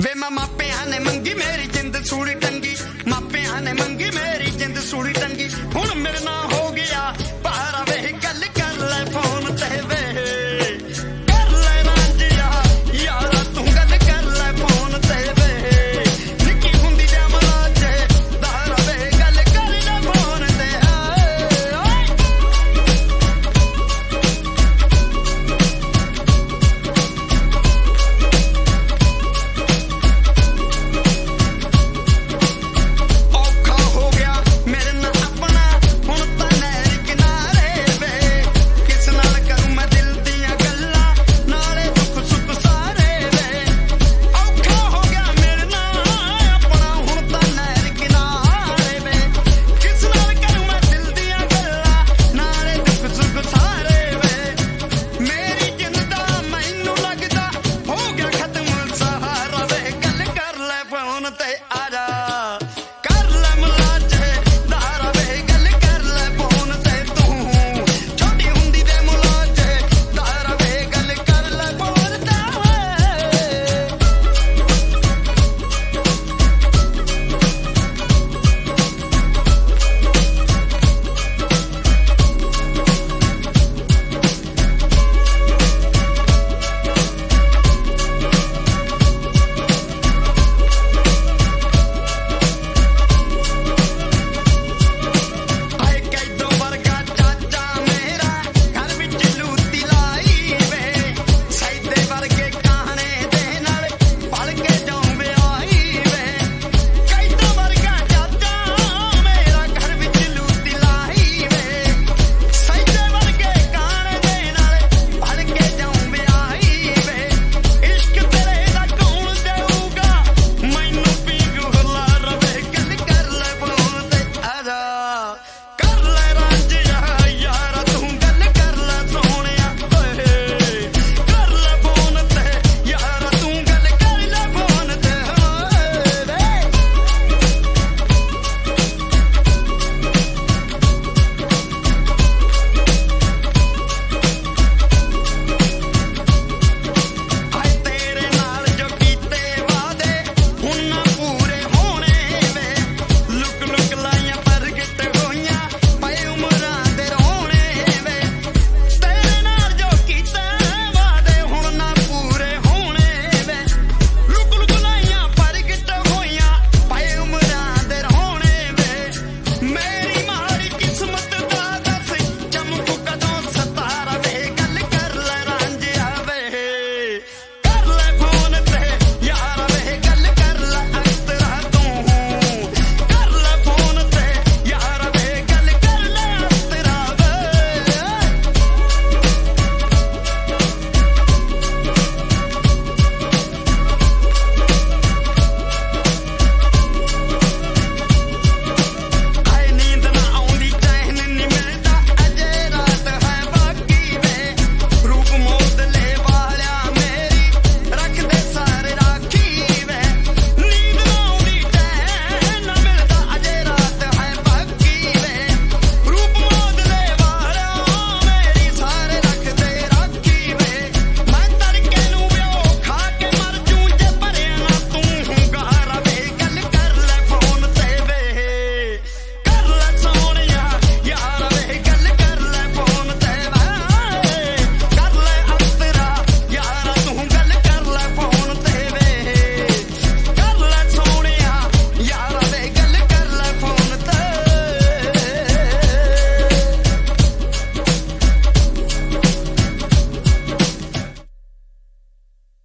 ਵੇ ਮਾਪਿਆਂ ਨੇ ਮੰਗੀ ਮੇਰੀ ਜਿੰਦ ਸੂਲੀ ਟੰਗੀ, ਮਾਪਿਆਂ ਨੇ ਮੰਗੀ ਮੇਰੀ ਜਿੰਦ ਸੂਲੀ ਟੰਗੀ। ਹੁਣ ਮੇਰੇ ਨਾਲ ਹੋ ਗਿਆ ਭਾਰਾ ਵੇ ਗੱਲ ਕਰ ਲੈ ਫੋਨ ਤੇ ਵੇ, ਕਰ ਲੈ ਰਾਂਝਿਆ ਯਾਰਾ ਤੂੰ ਗੱਲ ਕਰ ਲੈ ਫੋਨ ਤੇ ਵੇ। ਨਿੱਕੀ ਹੁੰਦੀ ਜਮਲਾ ਜੇ ਦਾਰਾ ਵੇ ਗੱਲ ਕਰ ਲੈ ਫੋਨ ਤੇ te